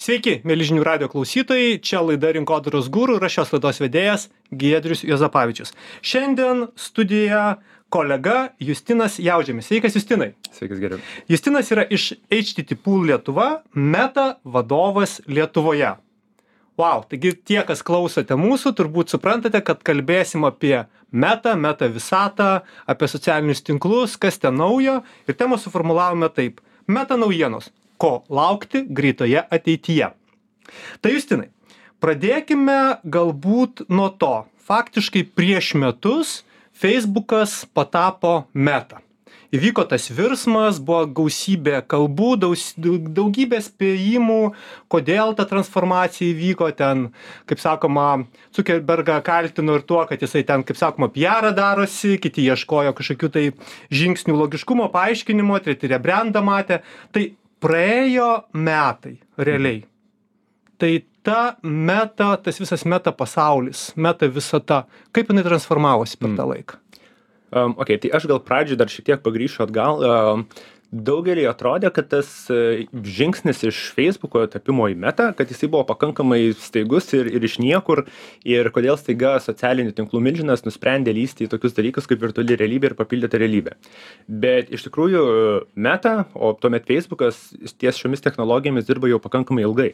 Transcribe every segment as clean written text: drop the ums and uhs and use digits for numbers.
Sveiki, mėly žinių radio klausytojai, čia laida Rinkodaros guru ir aš šios laidos vedėjas Giedrius Juozapavičius. Šiandien studijoje kolega Justinas Jaužemis. Sveikas, Justinai. Sveikas, Giedriu. Justinas yra iš HTT Pool Lietuva, Meta vadovas Lietuvoje. Wow, taigi tie, kas klausote mūsų, turbūt suprantate, kad kalbėsim apie Meta visatą, apie socialinius tinklus, kas ten naujo, ir temą suformulavome taip. Meta naujienos. Ko laukti greitoje ateityje. Tai Justinai, pradėkime galbūt nuo to. Faktiškai prieš metus Facebookas patapo Meta. Įvyko tas virsmas, buvo gausybė kalbų, daugybė spėjimų, kodėl ta transformacija įvyko ten, kaip sakoma, Zuckerbergą kaltino ir tuo, kad jisai ten, kaip sakoma, PR darosi, kiti ieškojo kažkokių tai žingsnių logiškumo, paaiškinimo, treti rebrandą matė. Tai praėjo metai, realiai. Tai ta Meta, tas visas Meta pasaulis, Meta visata, kaip jinai transformavosi per tą laiką? Tai aš gal pradžioj dar šiek tiek pagrįšiu atgal. Daugelį atrodė, kad tas žingsnis iš Facebooko tapimo į Meta, kad jisai buvo pakankamai staigus ir iš niekur, ir kodėl staiga socialinių tinklų milžinas nusprendė lįsti į tokius dalykus kaip virtuali realybė ir papildyta realybė. Bet iš tikrųjų Meta, o tuomet Facebookas ties šiomis technologijomis dirba jau pakankamai ilgai.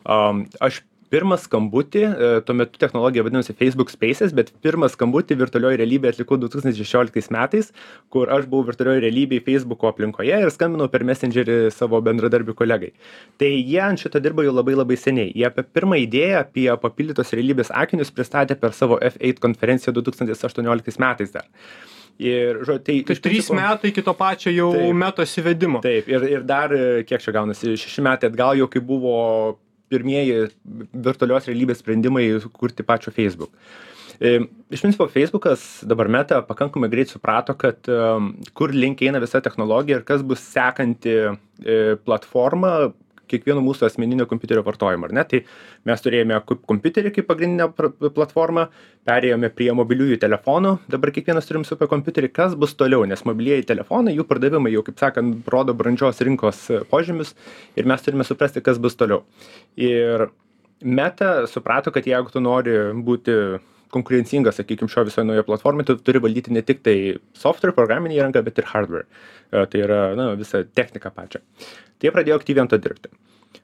Aš pirmą skambutį, tuo metu technologija vadinosi Facebook Spaces, bet pirmą skambutį virtualioji realybė atlikau 2016 metais, kur aš buvau virtualioji realybė Facebooko aplinkoje ir skambinau per Messengerį savo bendradarbių kolegai. Tai jie ant šito dirba jau labai seniai. Jie apie pirmą idėją apie papildytos realybės akinius pristatė per savo F8 konferenciją 2018 metais dar. Ir, tai 3 metai iki to pačio jau Metos įvedimo. Taip, ir dar, kiek čia gaunasi, 6 metai atgal jau, kai buvo pirmieji virtualios realybės sprendimai kurti pačio Facebook. Iš principo, Facebookas, dabar Meta, pakankamai greit suprato, kad kur link eina visa technologija ir kas bus sekanti platforma kiekvieno mūsų asmeninio kompiuterio vartojimo, ar ne? Tai mes turėjome kompiuterį kaip pagrindinę platformą, perėjome prie mobiliųjų telefonų, dabar kiekvienas turim super kompiuterį, kas bus toliau, nes mobilieji telefonai, jų pardavimai jau, kaip sakant, rodo brandžios rinkos požymius ir mes turime suprasti, kas bus toliau. Ir Meta suprato, kad jeigu tu nori būti konkurencingas, sakykime, šio visoje naujo platformai, tu turi valdyti ne tik tai software, programinį įrangą, bet ir hardware. Tai yra visą techniką pačią. Tai jie pradėjo aktyviai ant to dirbti.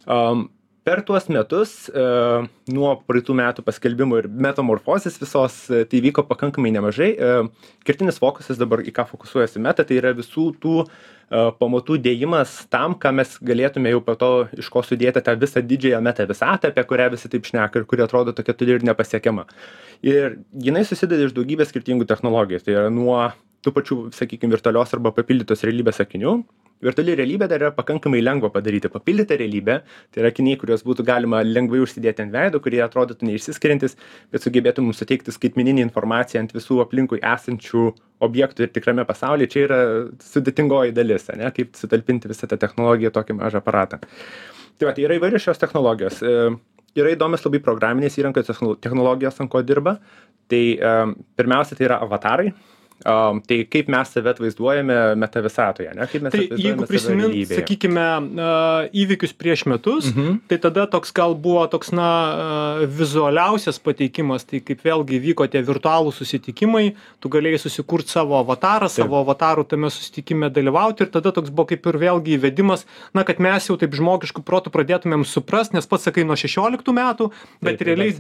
Per tuos metus, nuo praeitų metų paskelbimų ir metamorfozės visos, tai vyko pakankamai nemažai. Kertinis fokusas dabar, į ką fokusuojasi Meta, tai yra visų tų pamatų dėjimas tam, ką mes galėtume jau po to iš ko sudėti tą visą didžiąją Meta visatą, apie kurią visi taip šneka ir kuri atrodo tokia turi ir nepasiekiama. Ir jinai susideda iš daugybės skirtingų technologijų. Tai yra nuo tų pačių, sakykime, virtualios arba papildytos realybės akinių. Virtuali realybė dar yra pakankamai lengva padaryti. Papildyta realybė, tai yra akiniai, kuriuos būtų galima lengvai užsidėti ant veido, kurie atrodytų neišsiskiriantis, bet sugebėtų mums suteikti skaitmeninį informaciją ant visų aplinkui esančių objektų ir tikrame pasaulyje. Čia yra sudėtingoji dalis, ne? Kaip sutalpinti visą tą technologiją tokį mažą aparatą. Tai yra įvairios šios technologijos. Yra įdomios labai programinės įrankos technologijos, ant ko dirba. Tai pirmiausia, tai yra avatarai. Tai kaip mes save atvaizduojame Meta visatoje, ne? Kaip mes tai jeigu prisimint, sakykime, įvykius prieš metus, tai tada toks gal buvo toks, vizualiausias pateikimas, tai kaip vėlgi vyko tie virtualų susitikimai, tu galėjai susikurti savo avatarą, savo avatarų tame susitikime dalyvauti ir tada toks buvo kaip ir vėlgi įvedimas, kad mes jau taip žmogiškų protų pradėtumėm suprast, nes pats sakai nuo 16 metų, bet realiai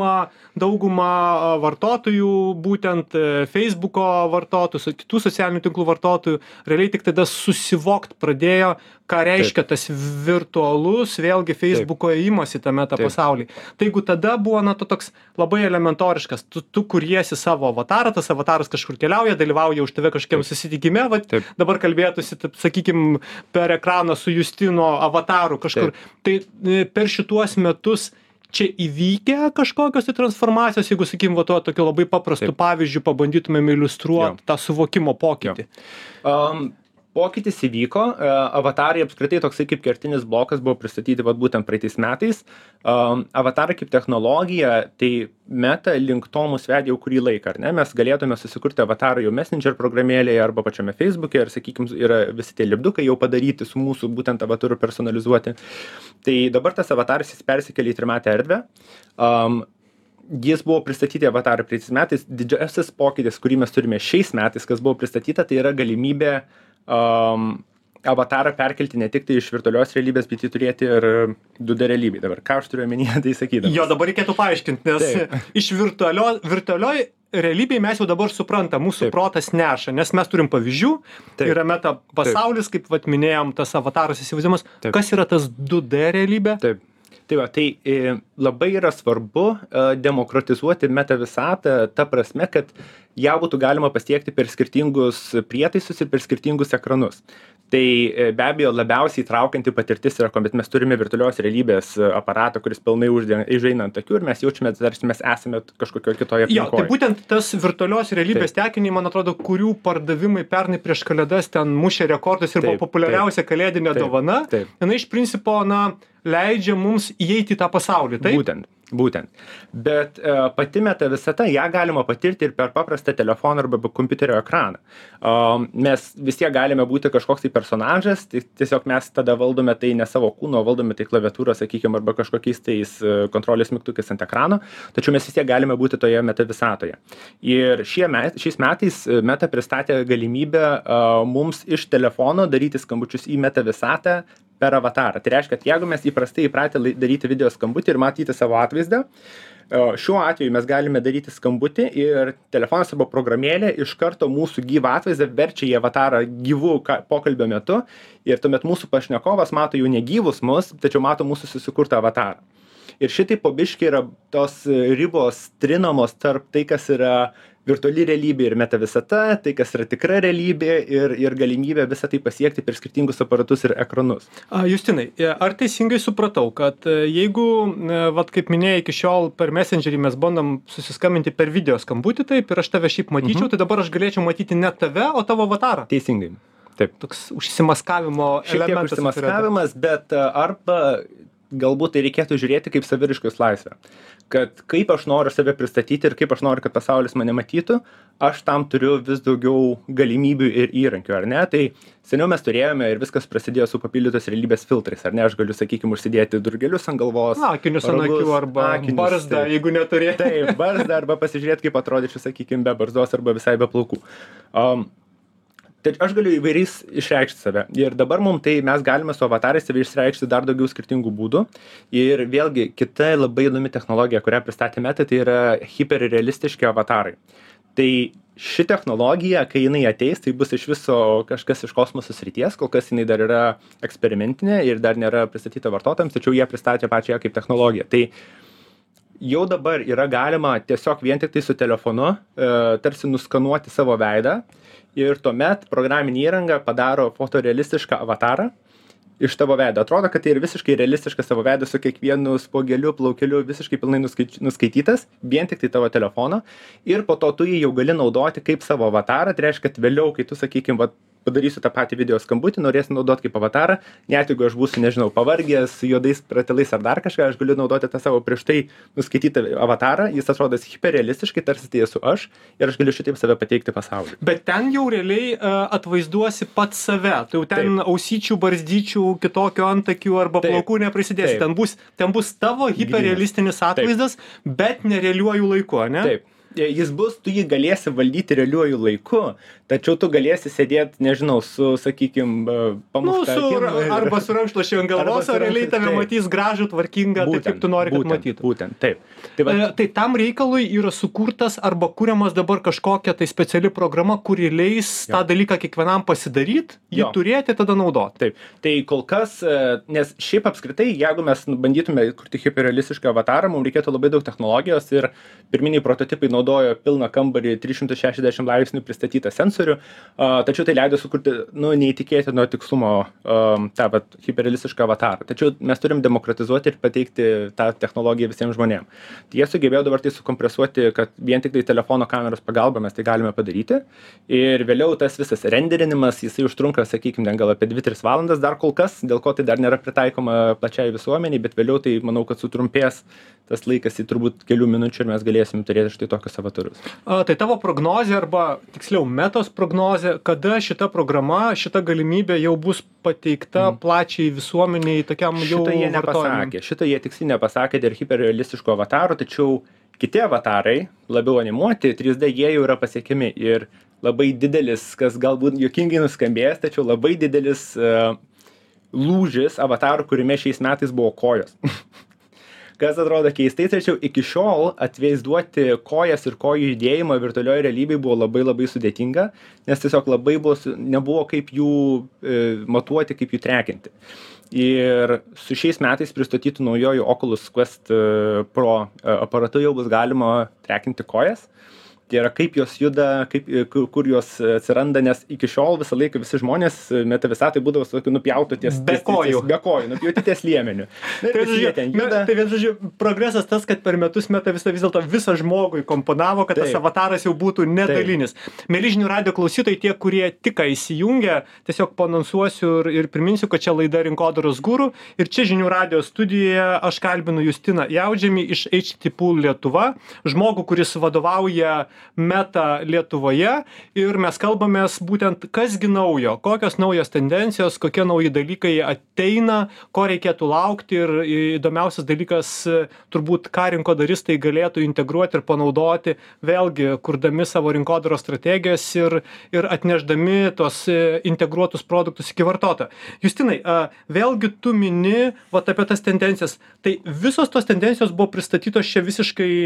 dauguma vartotojų, būtent Facebooko vartotojų, kitų socialinių tinklų vartotojų, realiai tik tada susivokt pradėjo, ką reiškia tas virtualus, vėlgi Facebooko įėjimas į tą Meta pasaulį. Tai jeigu tada buvo, toks labai elementoriškas, tu kuriesi savo avatarą, tas avataras kažkur keliauja, dalyvauja už tave kažkokiam susitikime, dabar kalbėtųsi, sakykime, per ekraną su Justino avataru kažkur. Tai per šituos metus čia įvykę kažkokios tai transformacijos, jeigu, sakykim, tokiu labai paprastu pavyzdžiu pabandytumėm iliustruoti tą suvokimo pokytį. Pokytis įvyko, avatarai apskritai toksai kaip kertinis blokas buvo pristatyti vat būtent praeitais metais. Avatarai kaip technologija, tai Meta link to mus vedė jau kurį laiką, ar ne? Mes galėtume susikurti avatarą jau Messenger programėlėje arba pačiame Facebook'e ir, sakykime, yra visi tie lipdukai jau padaryti su mūsų būtent avataru personalizuoti. Tai dabar tas avataras jis persikėlė į trimatę erdvę. Jis buvo pristatyti avatarai praeitais metais. Didžiausias pokytis, kurį mes turime šiais metais, kas buvo pristatyta, tai yra galimybė avatarą perkelti ne tik tai iš virtualios realybės, bet jį turėti ir 2D realybėj. Dabar ką aš turiu omenyje, tai sakydamas. Jo, dabar reikėtų paaiškinti, nes iš virtualioj realybėj mes jau dabar suprantam, mūsų protas neša, nes mes turim pavyzdžių, yra meta pasaulis, kaip vat minėjom, tas avataras įsivaizdavimas. Kas yra tas 2D realybė? Taip. Tai va, tai labai yra svarbu demokratizuoti meta visatą ta prasme, kad ją būtų galima pasiekti per skirtingus prietaisus ir per skirtingus ekranus. Tai be abejo labiausiai traukianti patirtis yra, kuomet mes turime virtualios realybės aparatą, kuris pilnai užeina ant akių ir mes jaučiame, tarsi mes esame kažkokio kitoje aplinkoje. Jo, tai būtent tas virtualios realybės tekiniai, man atrodo, kurių pardavimai pernai prieš kalėdas ten mušė rekordus ir buvo populiariausia kalėdinė dovana, jinai iš principo, leidžia mums įeiti į tą pasaulį, taip? Būtent. Bet pati meta visata, ją galima patirti ir per paprastą telefoną arba kompiuterio ekraną. Mes vis tiek galime būti kažkoks tai personažas, tai tiesiog mes tada valdome tai ne savo kūno, valdome tai klaviatūrą, sakykime, arba kažkokiais tais kontrolės mygtukais ant ekrano, tačiau mes vis tiek galime būti toje meta visatoje. Ir šiais metais meta pristatė galimybę mums iš telefono daryti skambučius į meta visatą per avatarą. Tai reiškia, kad jeigu mes įprastai įpratę daryti video skambutį ir matyti savo atvaizdą, šiuo atveju mes galime daryti skambutį ir telefonas arba programėlė iš karto mūsų gyvą atvaizdą verčia į avatarą gyvų pokalbio metu ir tuomet mūsų pašnekovas mato jau negyvus mus, tačiau mato mūsų susikurtą avatarą. Ir šitai po biškį yra tos ribos trinamos tarp tai, kas yra virtuali realybė ir meta visata, tai kas yra tikra realybė ir galimybė visą tai pasiekti per skirtingus aparatus ir ekranus. Justinai, ar teisingai supratau, kad jeigu, vat kaip minėjai, iki šiol per Messengerį mes bandom susiskambinti per video skambutį, taip, ir aš tave šiaip matyčiau, tai dabar aš galėčiau matyti ne tave, o tavo avatarą? Teisingai. Taip. Toks užsimaskavimo elementas. Užsimaskavimas, bet arba galbūt tai reikėtų žiūrėti kaip saviraiškos laisvę. Kad kaip aš noriu save pristatyti ir kaip aš noriu, kad pasaulis mane matytų, aš tam turiu vis daugiau galimybių ir įrankių, ar ne? Tai seniau mes turėjome ir viskas prasidėjo su papildytos realybės filtrais, ar ne? Aš galiu, sakykime, užsidėti durgelius ant galvos. Akinius ant akių arba barzdą, jeigu neturėti. Taip, barzdą arba pasižiūrėti, kaip atrodyčiau, sakykime, be barzdos arba visai be plaukų. Tai aš galiu įvairiais išreikšti save. Ir dabar mums tai mes galime su avatarais save išreikšti dar daugiau skirtingų būdų. Ir vėlgi, kita labai įdomi technologija, kurią pristatė Meta, tai yra hiperrealistiški avatarai. Tai ši technologija, kai jinai ateis, tai bus iš viso kažkas iš kosmoso srities, kol kas jinai dar yra eksperimentinė ir dar nėra pristatyta vartotojams, tačiau jie pristatė pačią kaip technologiją. Tai jau dabar yra galima tiesiog vien tik tai su telefonu tarsi nuskanuoti savo veidą ir tuomet programinė įranga padaro fotorealistišką avatarą iš tavo veido. Atrodo, kad tai ir visiškai realistiškas savo veidas su kiekvienu spuogeliu, plaukeliu visiškai pilnai nuskaitytas, vien tik tai tavo telefono ir po to tu jį jau gali naudoti kaip savo avatarą, tai reiškia, kad vėliau, kai tu, sakykime, padarysiu tą patį video skambutį, norėsiu naudoti kaip avatarą, net jeigu aš būsiu, nežinau, pavargęs, juodais ratilais ar dar kažką, aš galiu naudoti tą savo prieš tai nuskaitytą avatarą, jis atrodo hiperrealistiškai, tarsi tai esu aš ir aš galiu šitaip save pateikti pasauliui. Bet ten jau realiai atvaizduosi pats save, tai jau ten ausyčių, barzdyčių, kitokio antakių arba plaukų neprisidėsi, ten bus tavo hiperrealistinis atvaizdas, bet nerealiuoju laiku, ne? Taip. Jis bus, tu jį galėsi valdyti realiuoju laiku, tačiau tu galėsi sėdėti, nežinau, su, sakykime, pamušta akim. Arba su rankšluosčiu ant galvos, o realiai tave matys gražų, tvarkingą, taip kaip tu nori, kad matytų. Būtent, taip. Tai tam reikalui yra sukurtas arba kuriamas dabar kažkokia tai speciali programa, kuri leis tą dalyką kiekvienam pasidaryti, jį turėti, tada naudoti. Taip. Tai kol kas, nes šiaip apskritai, jeigu mes bandytume kurti hiperrealistišką avatarą, mums reikėtų labai daug technologijos ir pirminiai prototipai naudojo pilną kambarį 360 laipsnių pristatytą sensorių, tačiau tai leido sukurti, neįtikėtino tikslumo tą hiperrealistišką avatarą. Tačiau mes turim demokratizuoti ir pateikti tą technologiją visiems žmonėms. Tai jie sugebėjo dabar tai sukompresuoti, kad vien tik tai telefono kameros pagalba mes tai galime padaryti. Ir vėliau tas visas renderinimas, jisai užtrunka, sakykime, gal apie 2-3 valandas dar kol kas, dėl ko tai dar nėra pritaikoma plačiai visuomeniai, bet vėliau tai manau, kad sutrumpės tas laikas į turbūt kelių minučių ir mes galėsim turėti štai tokius avatarus. Tai tavo prognozė arba tiksliau metos prognozė, kada šita programa, šita galimybė jau bus pateikta plačiai visuomeniai tokiam jau Šitą jie nepasakė. Šitą jie tiksliai nepasakė dėl hiperrealistiško avatarų, tačiau kiti avatarai, labiau animuoti, 3D jie jau yra pasiekiami ir labai didelis, kas galbūt juokingai nuskambės, tačiau labai didelis lūžis avatarų, kuriame šiais metais buvo kojos. Kas atrodo keistai, tačiau iki šiol atvaizduoti kojas ir kojų judėjimą virtualioje realybėje buvo labai labai sudėtinga, nes tiesiog nebuvo kaip jų matuoti, kaip jų trekinti. Ir su šiais metais pristatytų naujoju Oculus Quest Pro aparatu jau bus galima trekinti kojas. Tai yra kaip jos juda, kur jos atsiranda, nes iki šiol visą laiką visi žmonės meta visatoj būdavo su tokiu nupjautu be kojų, nupjauti ties liemeniu. Tai vien žodžiu, progresas tas, kad per metus meta vis dėlto visą žmogui komponavo, kad tas avataras jau būtų nedalinis. Mieli žinių radijo klausytojai, tie, kurie tik įsijungia, tiesiog paanonsuosiu ir priminsiu, kad čia laida Rinkodaros guru ir čia žinių radijo studijoje aš kalbinu Justiną Jaudžiamį iš HTTP Pool Lietuva, žmogų, kuris vadovauja Meta Lietuvoje ir mes kalbamės būtent kasgi naujo, kokios naujos tendencijos, kokie nauji dalykai ateina, ko reikėtų laukti ir įdomiausias dalykas turbūt, ką rinkodaristai galėtų integruoti ir panaudoti, vėlgi kurdami savo rinkodaros strategijas ir atnešdami tos integruotus produktus iki vartotojo. Justinai, vėlgi tu mini apie tas tendencijas. Tai visos tos tendencijos buvo pristatytos čia visiškai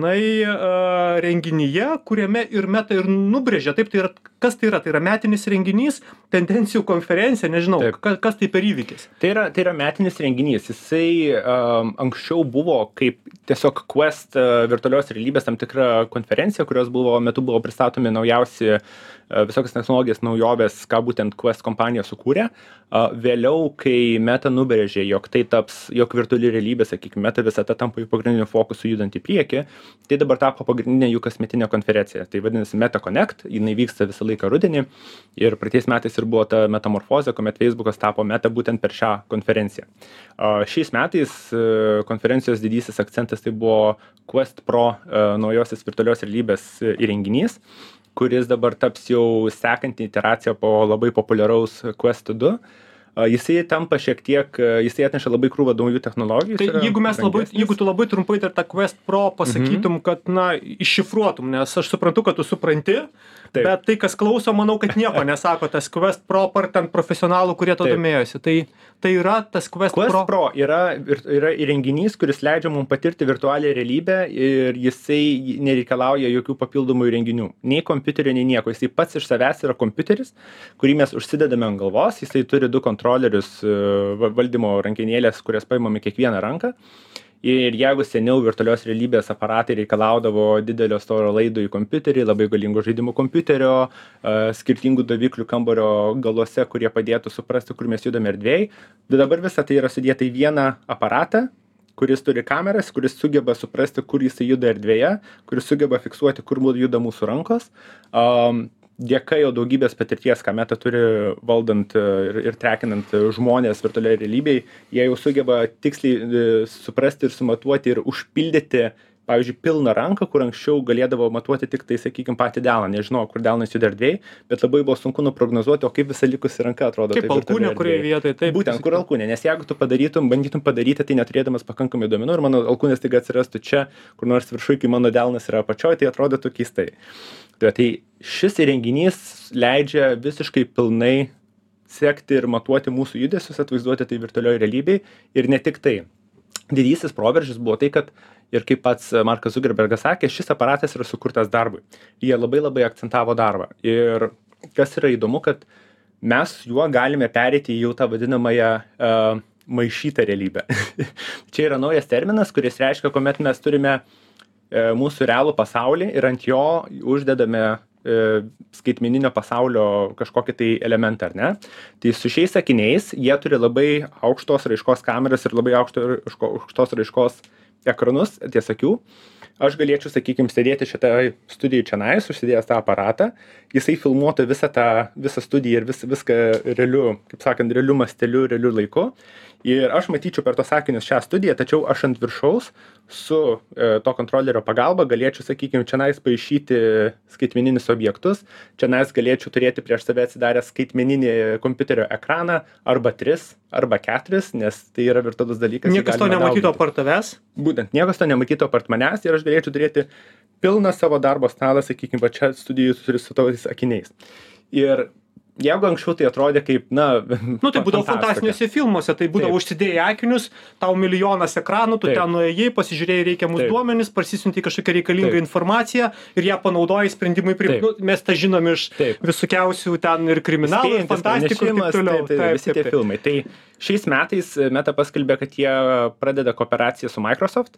nesenai renginyje, kuriame ir Meta ir nubrėžė. Taip, tai yra, kas tai yra? Tai yra metinis renginys, tendencijų konferencija, nežinau, kas tai per įvykis? Tai yra metinis renginys. Jisai anksčiau buvo kaip tiesiog Quest virtualios realybės tam tikra konferencija, kurios metu buvo pristatomi naujausi visokias technologijas, naujovės, ką būtent Quest kompanija sukūrė. Vėliau, kai Meta nubrėžė, jog tai taps, jog virtuali realybė, sakykime, Meta visata tampa jų pagrindiniu fokusu judant į priekį, tai dabar tapo pagrindinė jų kasmetinė konferencija. Tai vadinasi Meta Connect, jinai vyksta visą laiką rudenį ir praeitais metais ir buvo ta metamorfozė, kuomet Facebookas tapo Meta būtent per šią konferenciją. Šiais metais konferencijos didysis akcentas tai buvo Quest Pro naujosios virtualios realybės įrenginys, kuris dabar taps jau sekanti iteracija po labai populiaraus Quest 2. Jisai tampa šiek tiek, jisai atneša labai krūvą naujų technologijų. Tai jeigu tu labai trumpai dar tą Quest Pro pasakytum, kad, iššifruotum, nes aš suprantu, kad tu supranti, bet tai, kas klauso, manau, kad nieko nesako tas Quest Pro par ten profesionalų, kurie to domėjosi. Tai yra tas Quest Pro. Quest Pro yra įrenginys, kuris leidžia mums patirti virtualią realybę ir jisai nereikalauja jokių papildomų įrenginių. Nei kompiuterio, nei nieko. Jisai pats iš savęs yra kompiuteris, kurį mes užsidedame ant galvos. Jisai turi 2 kontrolerius valdymo rankenėlės, kurias paimame kiekvieną ranką. Ir jeigu seniau virtualios realybės aparatai reikalaudavo didelio storo laido į kompiuterį, labai galingo žaidimų kompiuterio, skirtingų daviklių kambario galuose, kurie padėtų suprasti, kur mes judame erdvėj, bet dabar visa tai yra sudėta į vieną aparatą, kuris turi kameras, kuris sugeba suprasti, kur jisai juda erdvėje, kuris sugeba fiksuoti, kur juda mūsų rankos. Dėka jau daugybės patirties, ką Meta turi valdant ir trekinant žmonės virtualiai realybėj, jie jau sugeba tiksliai suprasti ir sumatuoti ir užpildyti, pavyzdžiui, pilną ranką, kur anksčiau galėdavo matuoti tik tai, sakykime, patį delną. Nežinau, kur delnas juda erdvėj, bet labai buvo sunku nuprognozuoti, o kaip visa likusi ranka atrodo. Kaip alkūnė, kurioje vietoje, taip. Būtent, kur alkūnė, nes jeigu tu bandytum padaryti, tai neturėdamas pakankamai duomenų ir mano alkūnės tik atsirastų čia, kur nors viršui, kai mano delnas yra apačioj, tai atrodytų keistai. Tai šis įrenginys leidžia visiškai pilnai sekti ir matuoti mūsų judesius, atvaizduoti tai virtualioje realybėje ir ne tik tai. Didysis proveržis buvo tai, kad ir kaip pats Markas Zuckerbergas sakė, šis aparatas yra sukurtas darbui. Jie labai labai akcentavo darbą. Ir kas yra įdomu, kad mes juo galime pereiti į jau tą vadinamąją maišytą realybę. Čia yra naujas terminas, kuris reiškia, kuomet mes turime mūsų realų pasaulį ir ant jo uždedame skaitmeninio pasaulio kažkokį tai elementą, ar ne? Tai su šiais akiniais jie turi labai aukštos raiškos kameras ir labai aukštos raiškos ekranus ties akių. Aš galėčiau, sakykime, sėdėti šitą studiją čionais, užsidėjęs tą aparatą, jisai filmuotų visą studiją ir viską realiu, kaip sakant, realiu masteliu, realiu laiku. Ir aš matyčiau per tos akinius šią studiją, tačiau aš ant viršaus su to kontrolerio pagalba galėčiau, sakykime, čionais paišyti skaitmeninius objektus, čionais galėčiau turėti prieš save atsidaręs skaitmeninį kompiuterio ekraną arba 3, arba 4, nes tai yra virtualus dalykas. Niekas to nematytų apart tavęs? Būtent, niekas to nematytų apart manęs ir aš galėčiau turėti pilną savo darbo stalą, sakykime, va čia studijų su tais akiniais. Ir jeigu anksčiau tai atrodė kaip, tai būdavo fantastiniuose filmuose, tai būdavo užsidėjai akinius, tau milijonas ekranų, tu ten nuėjai, pasižiūrėjai reikiamus duomenis, parsisiuntei kažkokią reikalingą informaciją ir ją panaudojai sprendimui priimti. Mes tą žinom iš visokiausių ten ir kriminalų, ir fantastikų ir taip toliau. Visi tie filmai. Tai šiais metais Meta paskelbė, kad jie pradeda kooperaciją su Microsoft.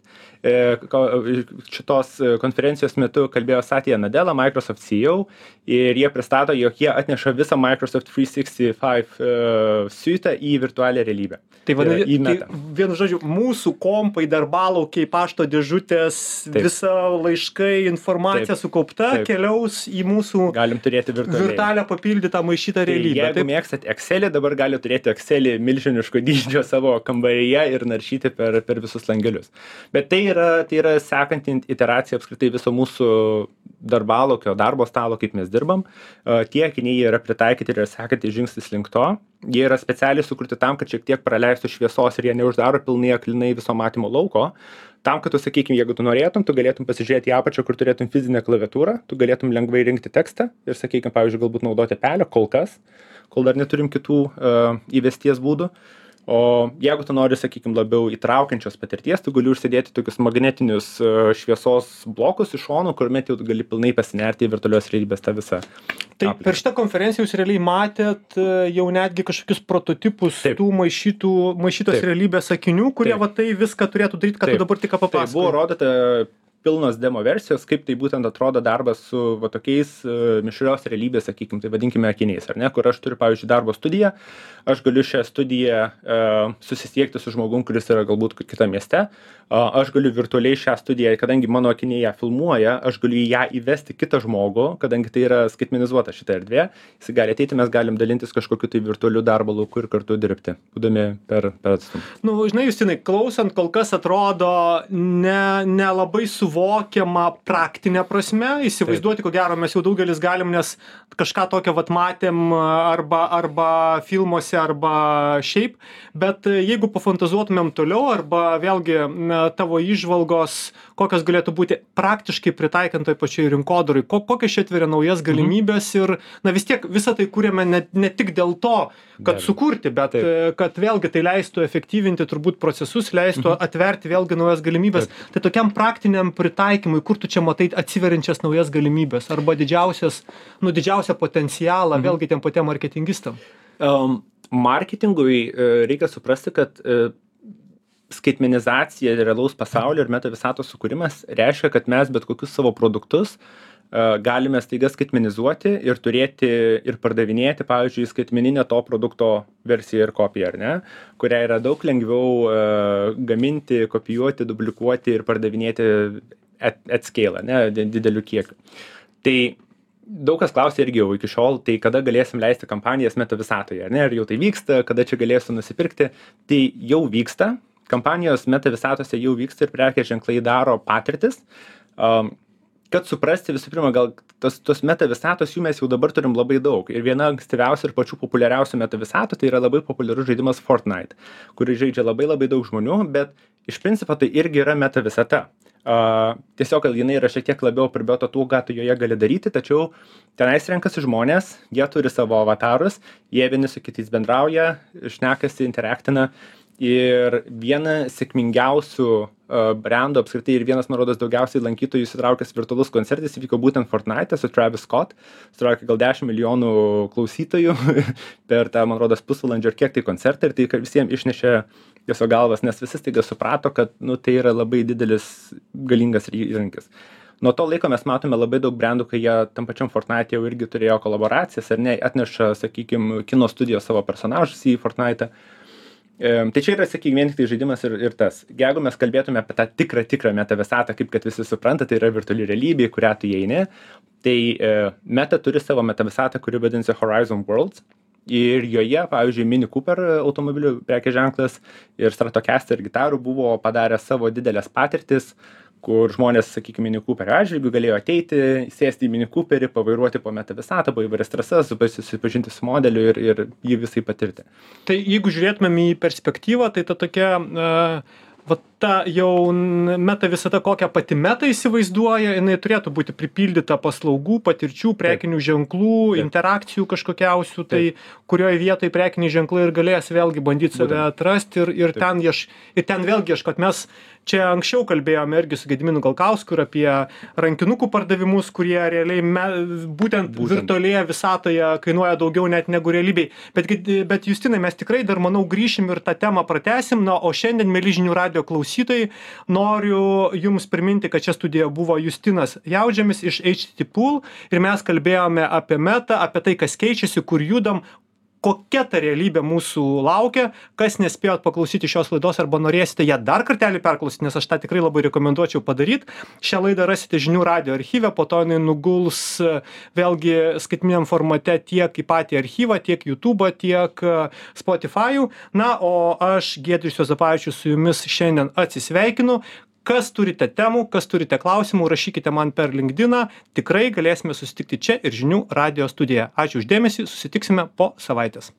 Šitos konferencijos metu kalbėjo Satya Nadella, Microsoft CEO, ir jie pristato, jog jie atneša visą Microsoft 365 siutą į virtualią realybę. Tai vienu žodžiu, mūsų kompai, darbalaukiai, pašto dėžutės, visa laiškai, informacija sukaupta keliaus į mūsų virtualią papildytą maišytą realybę. Jeigu mėgstat Excelį, dabar gali turėti Excelį milžiniško dydžio savo kambaryje ir naršyti per visus langelius. Bet tai yra sekanti iteracija apskritai viso mūsų darbalaukio, darbo stalo, kaip mes dirbam. Tie akiniai yra pritaikyti ir yra sekantis žingsnis link to. Jie yra specialiai sukurti tam, kad šiek tiek praleistų šviesos ir jie neuždaro pilnai aklinai viso matymo lauko. Tam, kad tu, sakykime, jeigu tu norėtum, tu galėtum pasižiūrėti į apačią, kur turėtum fizinę klaviatūrą, tu galėtum lengvai rinkti tekstą ir, sakykime, pavyzdžiui, galbūt naudoti pelę, kol dar neturim kitų įvesties būdų. O jeigu tu nori, sakykime, labiau įtraukiančios patirties, tu gali užsidėti tokius magnetinius šviesos blokus iš šonų, kur met jau gali pilnai pasinerti į virtualios realybės tą visą. Tai per šitą konferenciją jūs realiai matėt jau netgi kažkokius prototipus tų maišytos realybės akinių, kurie va tai viską turėtų daryti, ką tu dabar tik papasakojai. Tai buvo rodyta pilnos demo versijos, kaip tai būtent atrodo darbas su va tokiais mišrios realybės, sakykime, tai vadinkime akiniais, ar ne, kur aš turiu, pavyzdžiui, darbo studiją, aš galiu šią studiją susisiekti su žmogum, kuris yra galbūt kitame mieste, aš galiu virtualiai šią studiją, kadangi mano akiniai ją filmuoja, aš galiu į ją įvesti kitą žmogų, kadangi tai yra skaitmenizuota šita erdvė, jis gali ateiti, mes galim dalintis kažkokiu tai virtualiu darbo lauku ir kartu dirbti, būdami per atstumą. Žinai, Justinai, klausant, kol kas atrodo nelabai suvokiama praktinė prasme, įsivaizduoti, ko gero mes jau daugelis galim, nes kažką tokio vat matėm arba filmuose, arba šiaip, bet jeigu pafantazuotumėm toliau, arba vėlgi tavo įžvalgos, kokios galėtų būti praktiškai pritaikant toj pačioj rinkodarai, kokios čia atveria naujas galimybės ir vis tiek visą tai kūrėme ne tik dėl to, kad sukurti, bet kad vėlgi tai leistų efektyvinti turbūt procesus, leistų atverti vėlgi naujas galimybės. Tai tokiam praktiniam pritaikymui, kur tu čia matai atsiveriančias naujas galimybės arba didžiausią potencialą vėlgi tiem patiem marketingistam? Marketingui reikia suprasti, kad skaitmenizacija realaus pasaulio ir meta visatos sukūrimas reiškia, kad mes bet kokius savo produktus galime staiga skaitmenizuoti ir turėti ir pardavinėti, pavyzdžiui, skaitmeninę to produkto versiją ir kopiją, ar ne, kurią yra daug lengviau gaminti, kopijuoti, duplikuoti ir pardavinėti at scale, dideliu kiekiu. Tai daug kas klausia irgi jau iki šiol, tai kada galėsim leisti kampanijas meta visatoje, ar jau tai vyksta, kada čia galėsiu nusipirkti, tai jau vyksta, kampanijos meta visatose jau vyksta ir prekės ženklai daro patirtis. Kad suprasti visų pirma, gal tos meta visatos jų mes jau dabar turim labai daug. Ir viena ankstyviausia ir pačių populiariausių meta visatų tai yra labai populiarus žaidimas Fortnite, kurį žaidžia labai daug žmonių, bet iš principo tai irgi yra meta visata. Tiesiog, kad jinai yra šiek tiek labiau apribota tų, ką tu joje gali daryti, tačiau tenais renkasi žmonės, jie turi savo avatarus, jie vieni su kitais bendrauja, šnekasi, interaktina. Ir viena sėkmingiausių brandų apskritai ir vienas, man rodos, daugiausiai lankytojų įsitraukęs virtualus koncertas įvyko būtent Fortnite su Travis Scott. Sulaukė gal 10 milijonų klausytojų per tą, man rodos, pusvalandžio ar kiek tai koncertą ir tai visiems išnešė tiesiog galvas, nes visi staiga suprato, kad tai yra labai didelis galingas įrankis. Nuo to laiko mes matome labai daug brandų, kai jie tam pačiam Fortnite jau irgi turėjo kolaboracijas ar ne, atneša, sakykime, kino studijos savo personažus į Fortnite. Tai čia yra, sakykime, vien tik tai žaidimas ir tas. Jeigu mes kalbėtume apie tą tikrą meta visatą, kaip kad visi supranta, tai yra virtuali realybė, kurią tu įeini, tai meta turi savo meta visatą, kuri vadinasi Horizon Worlds. Ir joje, pavyzdžiui, Mini Cooper automobilių prekės ženklas ir Stratocaster gitarų buvo padarę savo didelės patirtis, kur žmonės, sakykime, Mini Cooperio atžvilgiu galėjo ateiti, sėsti į Mini Cooperį, pavairuoti po meta visatą, po įvairias trasas, susipažinti su modeliu ir jį visai patirti. Tai jeigu žiūrėtumėm į perspektyvą, tai ta tokia, va ta jau meta visata, kokią pati meta įsivaizduoja, jinai turėtų būti pripildyta paslaugų, patirčių, prekinių ženklų, interakcijų kažkokiausių, tai kurioje vietoje prekiniai ženklai ir galės vėlgi bandyti save atrasti ir ten vėlgi ieškot. Mes čia anksčiau kalbėjome irgi su Gediminu Galkausku ir apie rankinukų pardavimus, kurie realiai būtent virtualioje visatoje kainuoja daugiau net negu realybėj. Bet Justinai, mes tikrai dar, manau, grįšim ir tą temą pratęsim. O šiandien, mieli žinių radijo klausytojai, noriu jums priminti, kad čia studijoje buvo Justinas Jaudžemis iš HTT Pool ir mes kalbėjome apie metą, apie tai, kas keičiasi, kur judam, kokia ta realybė mūsų laukia. Kas nespėjot paklausyti šios laidos arba norėsite ją dar kartelį perklausyti, nes aš tą tikrai labai rekomenduočiau padaryti. Šią laidą rasite žinių radijo archyve, po to jinai nuguls vėlgi skaitmeniniam formate tiek į patį archyvą, tiek YouTube, tiek Spotify. Na, o aš, Giedrius Juozapavičius, su jumis šiandien atsisveikinu. Kas turite temų, kas turite klausimų, rašykite man per LinkedIną. Tikrai galėsime susitikti čia ir žinių radijo studijoje. Ačiū už dėmesį, susitiksime po savaitės.